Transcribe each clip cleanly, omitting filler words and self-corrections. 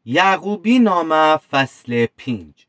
یعقوبی نامه فصل 5.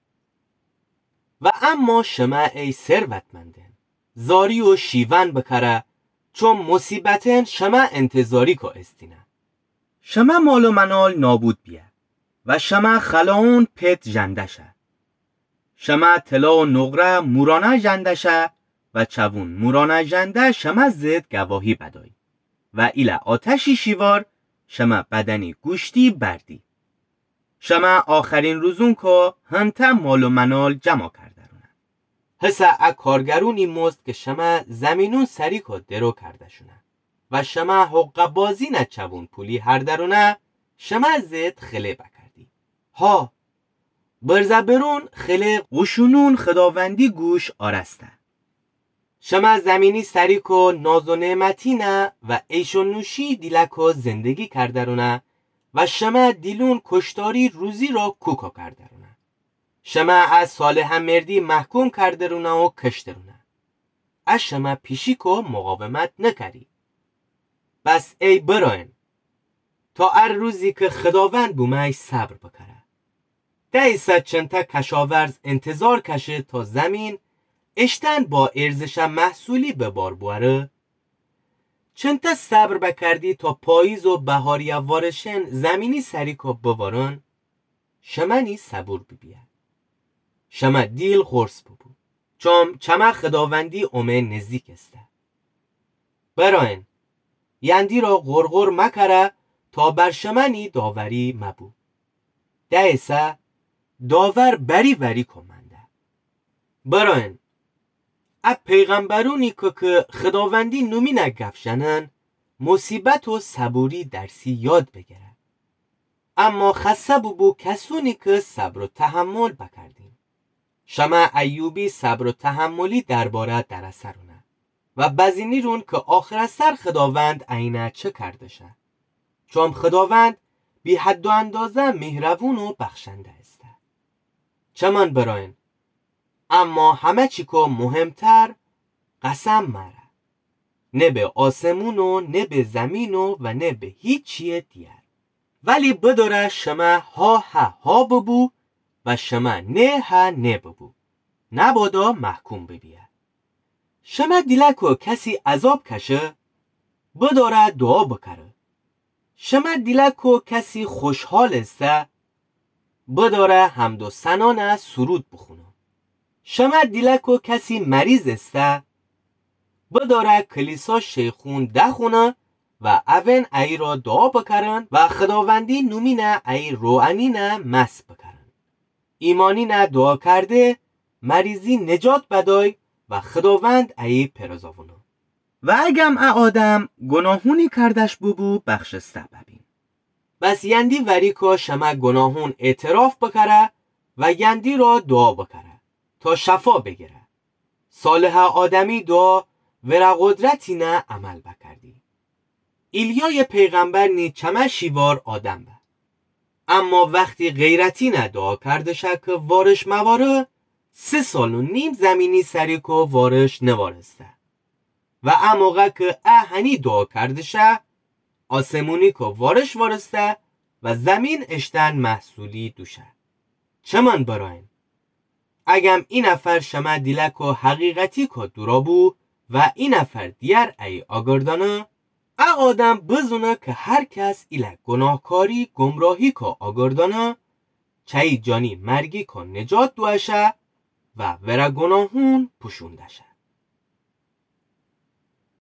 و اما شما ای ثروتمندان زاری و شیون بکره چون مصیبتن شما انتظاری که استینه. شما مال و منال نابود بیه و شما خلاون پت جندشه. شما طلا و نقره مورانه جندشه و چوون مورانه جنده شما زد گواهی بدای و ایله آتشی شیوار شما بدنی گوشتی بردی. شما آخرین روزون که هنتا مال و منال جمع کرده رونه. حسا کارگرونی مست که شما زمینون سری که درو کرده شونه و شما حق بازی نچوون پولی هر درونه شما زد خله بکردی. ها برزبرون خله قشونون خداوندی گوش آرسته. شما زمینی سری که ناز و نعمتی نه و عیش و نوشی دیلکو زندگی کرده رونه و شما دیلون کشتاری روزی را کوکا کرده رونه. شما از صالح مردی محکوم کرده رونه و کشته رونه. از شما پیشی که مقاومت نکری. بس ای براین تا ار روزی که خداوند بومی صبر بکره. دیسا چنتا کشاورز انتظار کشه تا زمین اشتن با ارزش محصولی به بار بواره. چنتا صبر بکردی تا پاییز و بهاری وارشن زمینی سری که بوارن شما نی صبور ببیه. شما دیل خورس ببو چون چما خداوندی اومه نزدیک استه. براین یندی را غرغر مکره تا بر شما نی داوری مبو. دیسا داور بری وری کمنده. براین اب پیغمبرونی که خداوندی نومی نگفشنن مصیبت و صبوری درسی یاد بگیره. اما خسته بو کسونی که صبر و تحمل بکردین. شما ایوبی صبر و تحملی درباره در اثرونه و بزینی رون که آخر سر خداوند عینه چه کرده شه. چون خداوند بی حد و اندازه مهربون و بخشنده است. چمان براین اما همه چی که مهمتر قسم مره. نه به آسمون و نه به زمین و نه به هیچ چیه دیگر. ولی بداره شما ها ببو و شما نه ببو. نبادا محکوم ببیه. شما دیلکو کسی عذاب کشه بداره دعا بکره. شما دیلکو کسی خوشحال استه بداره حمد و ثنا سرود بخونه. شما دیلکو کسی مریض استه بداره کلیسا شیخون دخونه و اون ای را دعا بکرن و خداوندی نومینه ای روعنینه مس بکرن. ایمانینه دعا کرده مریضی نجات بدای و خداوند ای پرزاونو. و اگم آدم گناهونی کردش ببو بخشسته ببین. بس یندی وری که شما گناهون اعتراف بکره و یندی را دعا بکره تا شفا بگیره. صالح آدمی دعا ورا قدرتی نه عمل بکردی. ایلیای پیغمبر نی چمه شیوار آدم با. اما وقتی غیرتی نه دعا کرده شه که وارش مواره 3.5 سال زمینی سری که وارش نوارسته. و اموقع که هنی دعا کرده شه آسمونی که وارش وارسته و زمین اشتن محصولی دوشه. چمان براین اگم این نفر شما دیلک و حقیقتی که درابو و این نفر دیگر ای آگردانه آدم بزونه که هر کس ایله گناهکاری گمراهی که آگردانه چایی جانی مرگی که نجات دوشه و ورا گناهون پوشونده شه.